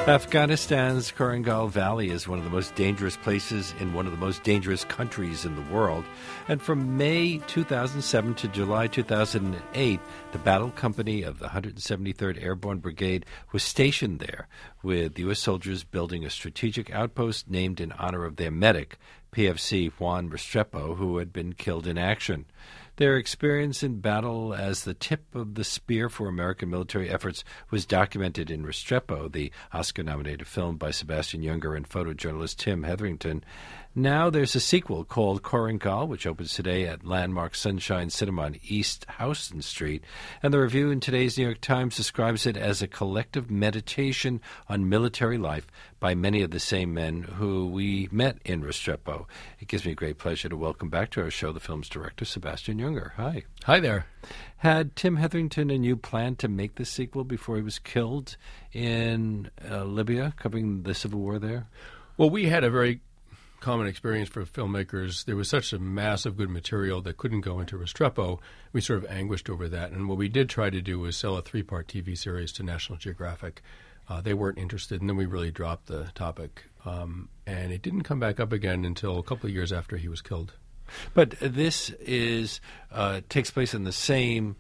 Afghanistan's Korengal Valley is one of the most dangerous places in one of the most dangerous countries in the world. And from May 2007 to July 2008, the battle company of the 173rd Airborne Brigade was stationed there, with U.S. soldiers building a strategic outpost named in honor of their medic, PFC Juan Restrepo, who had been killed in action. Their experience in battle as the tip of the spear for American military efforts was documented in Restrepo, the Oscar-nominated film by Sebastian Junger and photojournalist Tim Hetherington. Now there's a sequel called Korengal, which opens today at Landmark Sunshine Cinema on East Houston Street. And the review in today's New York Times describes it as a collective meditation on military life by many of the same men who we met in Restrepo. It gives me great pleasure to welcome back to our show the film's director, Sebastian Junger. Hi. Hi there. Had Tim Hetherington and you planned to make the sequel before he was killed in Libya, covering the civil war there? Well, we had a very common experience for filmmakers. There was such a mass of good material that couldn't go into Restrepo. We sort of anguished over that. And what we did try to do was sell a 3-part TV series to National Geographic. They weren't interested, and then we really dropped the topic. And it didn't come back up again until a couple of years after he was killed. But this takes place in the same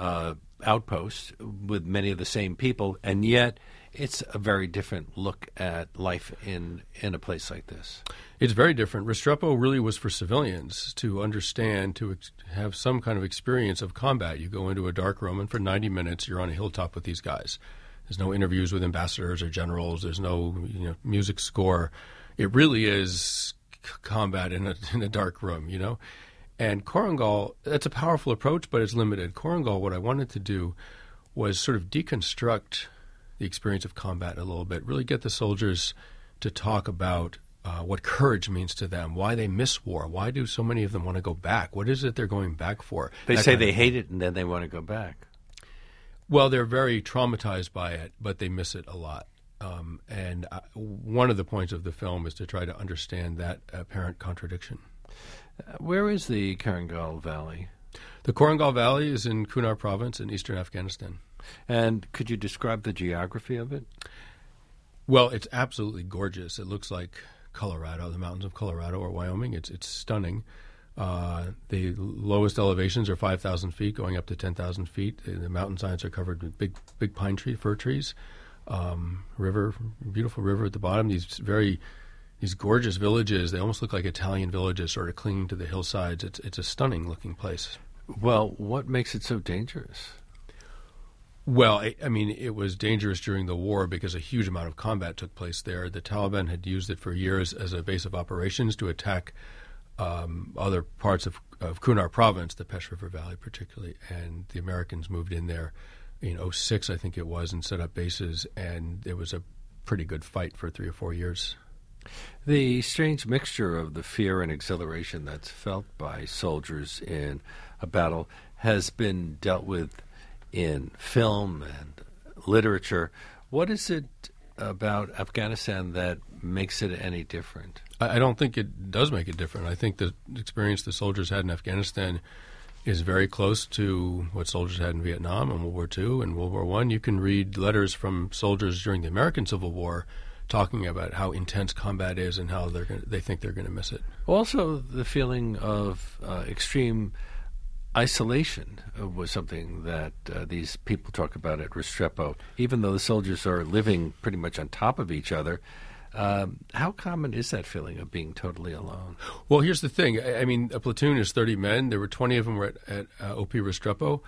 outpost with many of the same people, and yet it's a very different look at life in a place like this. It's very different. Restrepo really was for civilians to understand, to have some kind of experience of combat. You go into a dark room, and for 90 minutes you're on a hilltop with these guys. There's no interviews with ambassadors or generals. There's no music score. It really is combat in a dark room, And Korengal, that's a powerful approach, but it's limited. Korengal, what I wanted to do was sort of deconstruct the experience of combat a little bit, really get the soldiers to talk about what courage means to them, why they miss war, why do so many of them want to go back, what is it they're going back for? They say they hate it and then they want to go back. Well, they're very traumatized by it, but they miss it a lot. And one of the points of the film is to try to understand that apparent contradiction. Where is the Korengal Valley? The Korengal Valley is in Kunar province in eastern Afghanistan. And could you describe the geography of it? Well, it's absolutely gorgeous. It looks like Colorado, the mountains of Colorado or Wyoming. It's stunning. The lowest elevations are 5,000 feet, going up to 10,000 feet. The mountainsides are covered with big pine tree, fir trees. River, beautiful river at the bottom. These gorgeous villages. They almost look like Italian villages, sort of clinging to the hillsides. It's a stunning looking place. Well, what makes it so dangerous? Well, it was dangerous during the war because a huge amount of combat took place there. The Taliban had used it for years as a base of operations to attack other parts of Kunar province, the Pesh River Valley particularly, and the Americans moved in there in 2006, I think it was, and set up bases, and there was a pretty good fight for 3 or 4 years. The strange mixture of the fear and exhilaration that's felt by soldiers in a battle has been dealt with in film and literature. What is it about Afghanistan that makes it any different? I don't think it does make it different. I think the experience the soldiers had in Afghanistan is very close to what soldiers had in Vietnam and World War II and World War I. You can read letters from soldiers during the American Civil War talking about how intense combat is and how they think they're going to miss it. Also, the feeling of extreme isolation was something that these people talk about at Restrepo. Even though the soldiers are living pretty much on top of each other, how common is that feeling of being totally alone? Well, here's the thing. A platoon is 30 men. There were 20 of them were at OP Restrepo.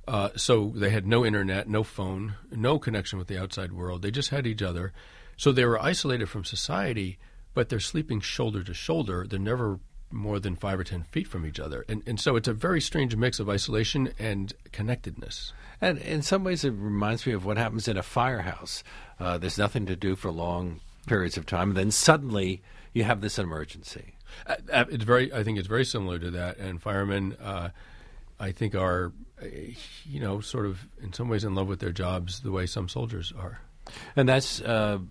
So they had no internet, no phone, no connection with the outside world. They just had each other. So they were isolated from society, but they're sleeping shoulder to shoulder. They're never more than 5 or 10 feet from each other. And so it's a very strange mix of isolation and connectedness. And in some ways it reminds me of what happens in a firehouse. There's nothing to do for long periods of time, and then suddenly you have this emergency. I think it's very similar to that. And firemen, I think, are, sort of in some ways in love with their jobs the way some soldiers are. And that's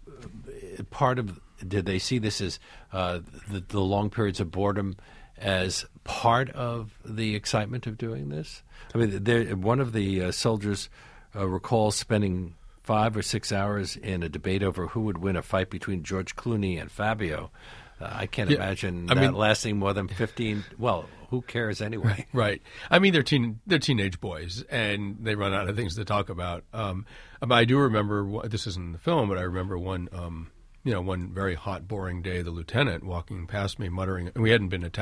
part of. Did they see this as the long periods of boredom as part of the excitement of doing this? I mean, one of the soldiers recalls spending 5 or 6 hours in a debate over who would win a fight between George Clooney and Fabio. I can't imagine that lasting more than 15. Well, who cares anyway? Right. I mean, they're teenage boys, and they run out of things to talk about. I do remember, this isn't in the film, but I remember one very hot, boring day, the lieutenant walking past me, muttering. And we hadn't been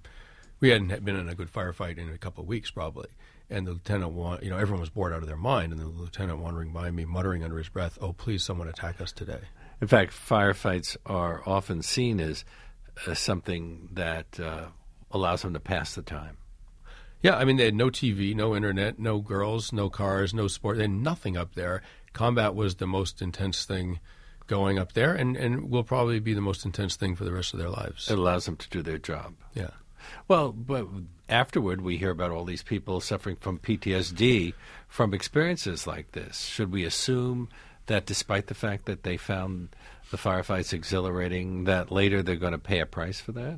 in a good firefight in a couple of weeks, probably. And the lieutenant, everyone was bored out of their mind, and the lieutenant wandering by me, muttering under his breath, "Oh, please, someone attack us today." In fact, firefights are often seen as something that allows them to pass the time. Yeah, I mean, they had no TV, no internet, no girls, no cars, no sport. They had nothing up there. Combat was the most intense thing going up there, and will probably be the most intense thing for the rest of their lives. It allows them to do their job. Yeah. Well, but afterward, we hear about all these people suffering from PTSD from experiences like this. Should we assume that despite the fact that they found the firefights exhilarating, that later they're going to pay a price for that?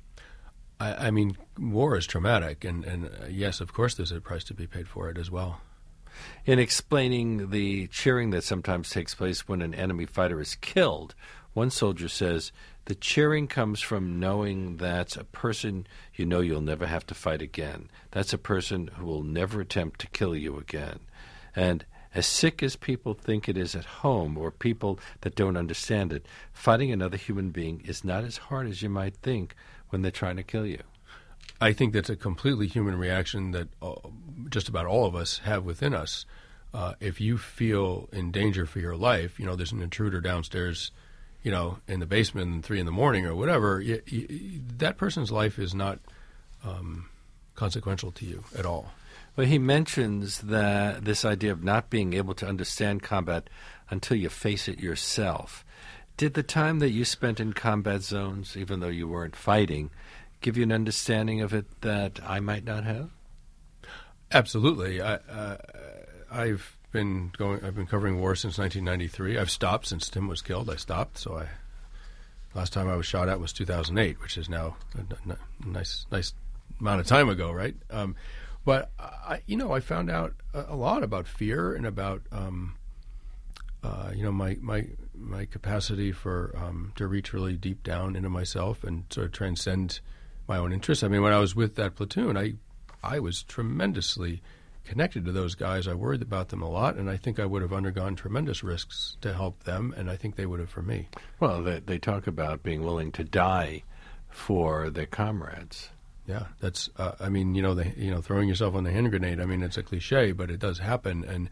I mean, war is traumatic, and yes, of course there's a price to be paid for it as well. In explaining the cheering that sometimes takes place when an enemy fighter is killed, one soldier says, "The cheering comes from knowing that's a person you know you'll never have to fight again. That's a person who will never attempt to kill you again. And as sick as people think it is at home, or people that don't understand it, fighting another human being is not as hard as you might think when they're trying to kill you." I think that's a completely human reaction that just about all of us have within us. If you feel in danger for your life, there's an intruder downstairs, in the basement at 3 a.m. or whatever, that person's life is not consequential to you at all. Well, he mentions that this idea of not being able to understand combat until you face it yourself. Did the time that you spent in combat zones, even though you weren't fighting, give you an understanding of it that I might not have? Absolutely. I've been covering war since 1993. I've stopped since Tim was killed. I stopped. So last time I was shot at was 2008, which is now a nice amount of time ago, right? But I found out a lot about fear and about my capacity to reach really deep down into myself and sort of transcend my own interests. I mean, when I was with that platoon, I was tremendously connected to those guys. I worried about them a lot, and I think I would have undergone tremendous risks to help them, and I think they would have for me. Well, they talk about being willing to die for their comrades. Yeah, that's. Throwing yourself on the hand grenade. I mean, it's a cliche, but it does happen, and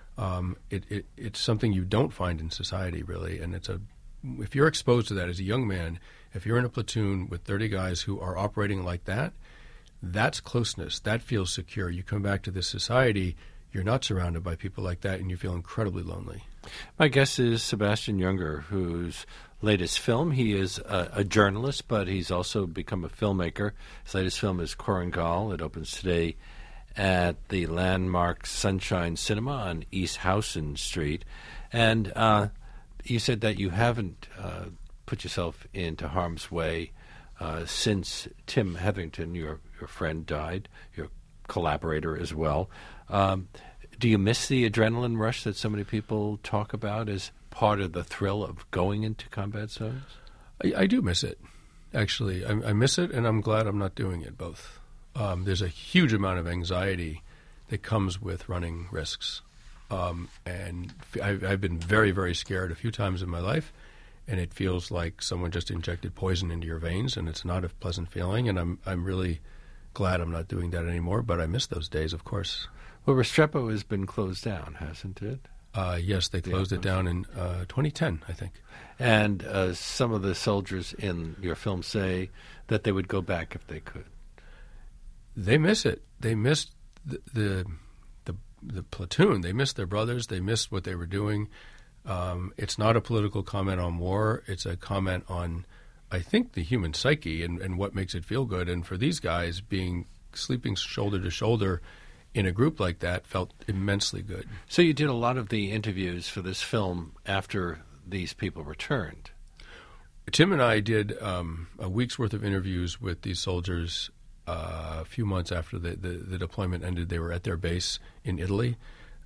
it's something you don't find in society really. And if you're exposed to that as a young man, if you're in a platoon with 30 guys who are operating like that, that's closeness. That feels secure. You come back to this society, you're not surrounded by people like that, and you feel incredibly lonely. My guest is Sebastian Junger, whose latest film, he is a journalist, but he's also become a filmmaker. His latest film is Korengal. It opens today at the landmark Sunshine Cinema on East Howson Street. And you said that you haven't put yourself into harm's way since Tim Hetherington, your friend, died, your collaborator as well. Do you miss the adrenaline rush that so many people talk about as part of the thrill of going into combat zones? I do miss it, actually. I miss it, and I'm glad I'm not doing it, both. There's a huge amount of anxiety that comes with running risks. And I've been very, very scared a few times in my life, and it feels like someone just injected poison into your veins, and it's not a pleasant feeling, and I'm really glad I'm not doing that anymore, but I miss those days, of course. Well, Restrepo has been closed down, hasn't it? Yes, they closed it down in 2010, I think. And some of the soldiers in your film say that they would go back if they could. They miss it. They missed the platoon. They missed their brothers. They missed what they were doing. It's not a political comment on war. It's a comment on, I think, the human psyche and what makes it feel good. And for these guys, sleeping shoulder to shoulder in a group like that felt immensely good. So you did a lot of the interviews for this film after these people returned. Tim and I did a week's worth of interviews with these soldiers a few months after the deployment ended. They were at their base in Italy.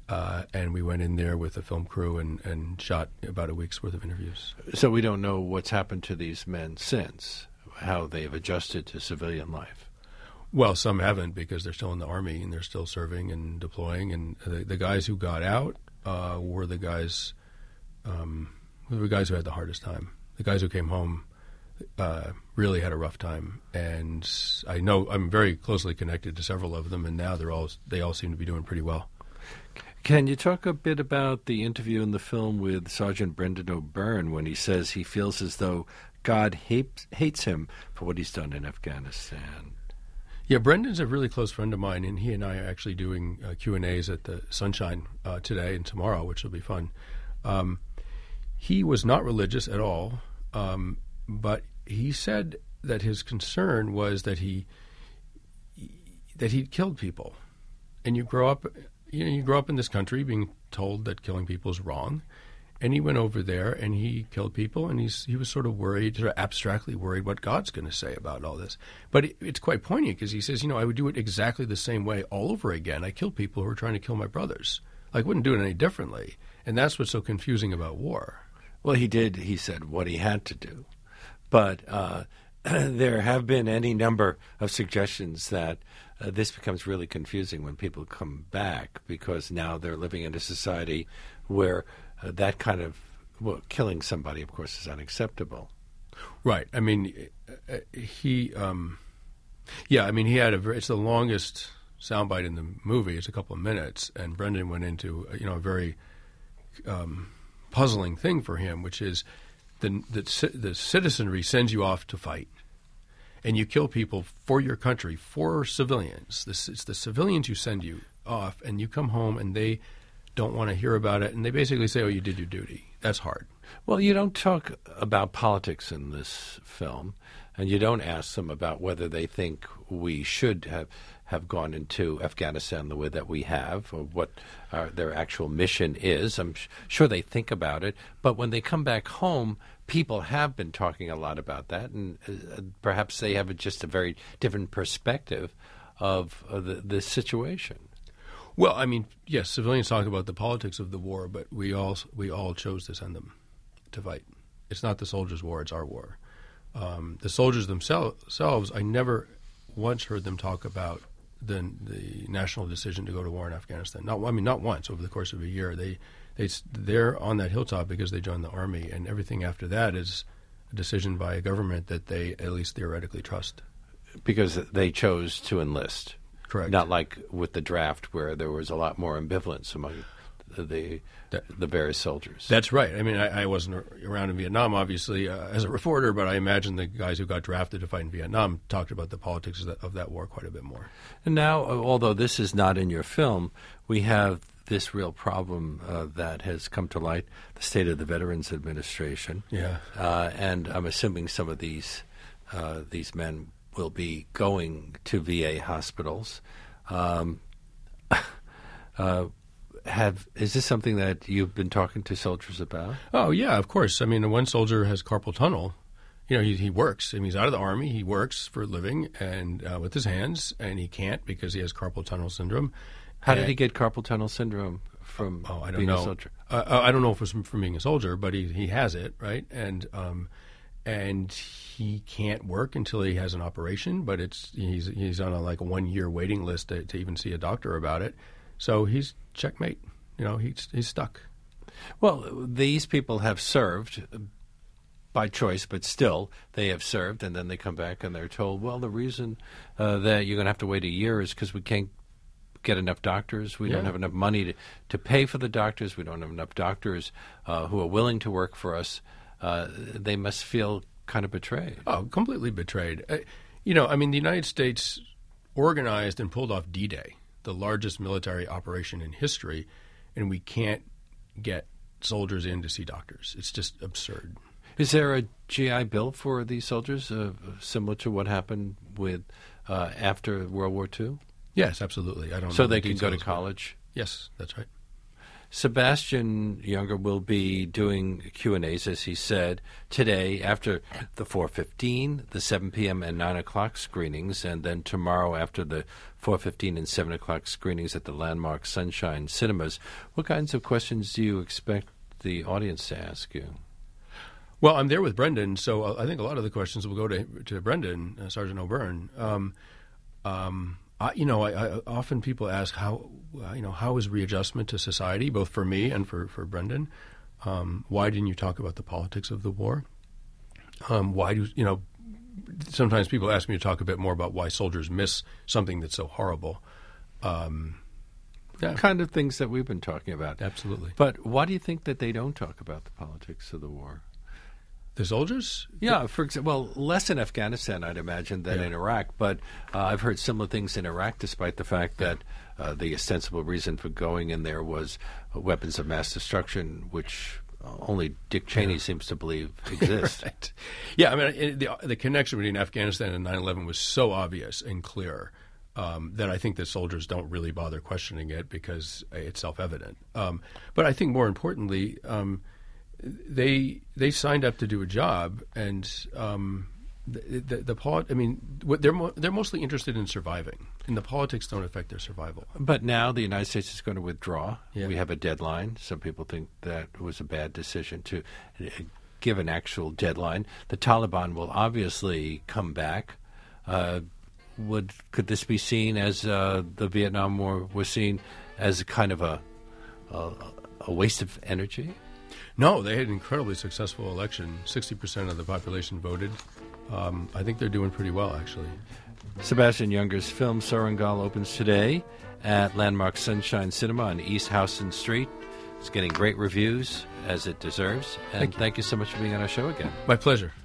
And we went in there with a film crew and shot about a week's worth of interviews. So we don't know what's happened to these men since, how they've adjusted to civilian life. Well, some haven't because they're still in the Army and they're still serving and deploying. And the guys who got out were the guys who had the hardest time. The guys who came home really had a rough time. And I know I'm very closely connected to several of them, and now they all seem to be doing pretty well. Can you talk a bit about the interview in the film with Sergeant Brendan O'Byrne when he says he feels as though God hates him for what he's done in Afghanistan? Yeah, Brendan's a really close friend of mine, and he and I are actually doing Q&As at the Sunshine today and tomorrow, which will be fun. He was not religious at all, but he said that his concern was that he'd killed people. And you grow up in this country being told that killing people is wrong. And he went over there and he killed people, and he was sort of worried, sort of abstractly worried what God's going to say about all this. But it's quite poignant because he says, I would do it exactly the same way all over again. I killed people who were trying to kill my brothers. I wouldn't do it any differently. And that's what's so confusing about war. Well, he said, what he had to do. But there have been any number of suggestions that this becomes really confusing when people come back, because now they're living in a society where that kind of killing somebody, of course, is unacceptable. Right. I mean, he had it's the longest soundbite in the movie. It's a couple of minutes, and Brendan went into a very puzzling thing for him, which is the citizenry sends you off to fight, and you kill people for your country, for civilians. It's the civilians who send you off, and you come home and they don't want to hear about it, and they basically say, you did your duty. That's hard. Well, you don't talk about politics in this film, and you don't ask them about whether they think we should have gone into Afghanistan the way that we have, or what their actual mission is. I'm sure they think about it, but when they come back home, people have been talking a lot about that, and perhaps they have just a very different perspective of the situation. Well, I mean, yes, civilians talk about the politics of the war, but we all chose to send them to fight. It's not the soldiers' war; it's our war. The soldiers themselves, I never once heard them talk about the national decision to go to war in Afghanistan. Not once over the course of a year. They're on that hilltop because they joined the Army, and everything after that is a decision by a government that they at least theoretically trust. Because they chose to enlist. Correct. Not like with the draft where there was a lot more ambivalence among the various soldiers. That's right. I mean, I wasn't around in Vietnam, obviously, as a reporter, but I imagine the guys who got drafted to fight in Vietnam talked about the politics of that war quite a bit more. And now, although this is not in your film, we have this real problem that has come to light, the state of the Veterans Administration. Yeah. And I'm assuming some of these men will be going to VA hospitals. Is this something that you've been talking to soldiers about? Oh, yeah, of course. I mean, one soldier has carpal tunnel. He works. I mean, he's out of the Army. He works for a living and with his hands, and he can't because he has carpal tunnel syndrome. How did he get carpal tunnel syndrome from being a soldier? I don't know if it was from being a soldier, but he has it, right? And he can't work until he has an operation, but he's on a 1-year waiting list to even see a doctor about it. So he's checkmate. He's stuck. Well, these people have served by choice, but still they have served, and then they come back and they're told, well, the reason that you're going to have to wait a year is because we can't get enough doctors. We don't have enough money to pay for the doctors. We don't have enough doctors who are willing to work for us. They must feel kind of betrayed. Oh, completely betrayed. The United States organized and pulled off D-Day, the largest military operation in history, and we can't get soldiers in to see doctors. It's just absurd. Is there a GI Bill for these soldiers, similar to what happened with after World War II? Yes, absolutely. I don't know so they can go to college? Yes, that's right. Sebastian Junger will be doing Q&As, as he said, today after the 4:15, the 7 p.m. and 9 o'clock screenings, and then tomorrow after the 4:15 and 7 o'clock screenings at the Landmark Sunshine Cinemas. What kinds of questions do you expect the audience to ask you? Well, I'm there with Brendan, so I think a lot of the questions will go to Brendan, Sergeant O'Byrne. I often people ask how is readjustment to society, both for me and for Brendan. Why didn't you talk about the politics of the war? Sometimes people ask me to talk a bit more about why soldiers miss something that's so horrible. Kind of things that we've been talking about. Absolutely. But why do you think that they don't talk about the politics of the war? The soldiers? Yeah, for example, less in Afghanistan, I'd imagine, than in Iraq. But I've heard similar things in Iraq, despite the fact that the ostensible reason for going in there was weapons of mass destruction, which only Dick Cheney seems to believe exist. Right. Yeah, I mean, the connection between Afghanistan and 9/11 was so obvious and clear that I think that soldiers don't really bother questioning it because it's self-evident. But I think more importantly, they signed up to do a job, and they're mostly interested in surviving, and the politics don't affect their survival. But now the United States is going to withdraw. Yeah. We have a deadline. Some people think that was a bad decision to give an actual deadline. The Taliban will obviously come back. Could this be seen as the Vietnam War was seen as a kind of a waste of energy? No, they had an incredibly successful election. 60% of the population voted. I think they're doing pretty well, actually. Sebastian Junger's film Sarangal opens today at Landmark Sunshine Cinema on East Houston Street. It's getting great reviews, as it deserves. And thank you so much for being on our show again. My pleasure.